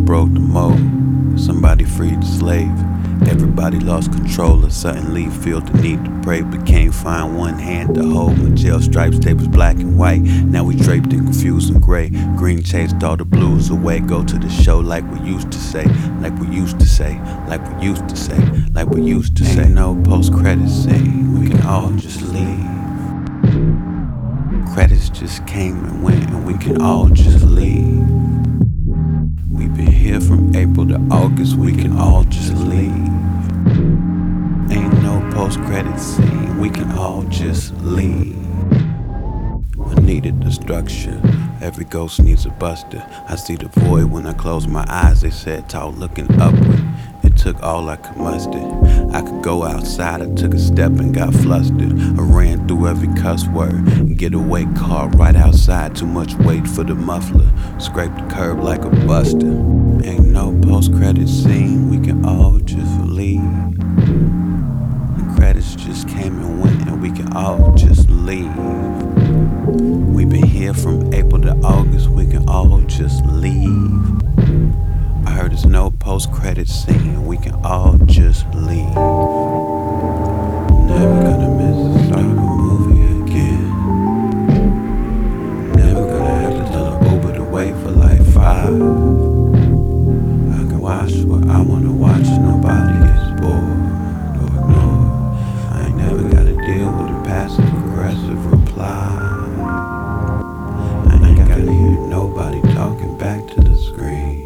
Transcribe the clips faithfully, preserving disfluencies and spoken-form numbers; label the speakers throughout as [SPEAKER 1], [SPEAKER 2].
[SPEAKER 1] broke the mold. Somebody freed the slave. Everybody lost control and suddenly feel the need to pray, but can't find one hand to hold. My jail stripes, they was black and white. Now we draped in confused and gray. Green chased all the blues away. Go to the show like we used to say, like we used to say, like we used to say, like we used to say. Ain't no post-credit scene, we can all just leave. Credits just came and went and we can all just leave. We've been here from April to August, we can all just leave. Ain't no post-credit scene, we can all just leave. I needed the structure, every ghost needs a buster. I see the void when I close my eyes, they said tall looking upward. It took all I could muster. I could go outside, I took a step and got flustered. I ran through every cuss word, getaway car right outside, too much weight for the muffler. Scraped the curb like a buster. Ain't no post-credit scene, we can all just leave. The credits just came and went and we can all just leave. We've been here from April to August, we can all just leave. I heard there's no post-credit scene, we can all just leave. Never gonna miss the start of a movie again. Never gonna have to tell an Uber to wait for like five. I can watch what I wanna watch, nobody gets bored or ignored. I ain't never gotta deal with a passive-aggressive reply. I ain't gotta hear nobody talking back to the screen.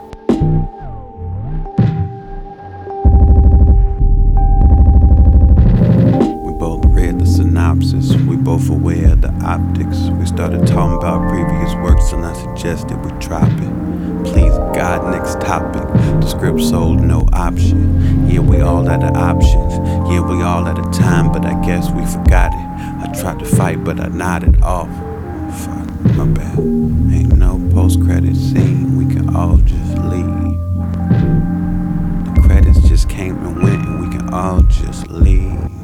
[SPEAKER 1] We both aware of the optics. We started talking about previous works and I suggested we drop it. Please God, next topic. The script sold, no option. Yeah, we all out of options. Yeah, we all out of time, but I guess we forgot it. I tried to fight, but I nodded off. Fuck, my bad. Ain't no post-credit scene, we can all just leave. The credits just came and went and we can all just leave.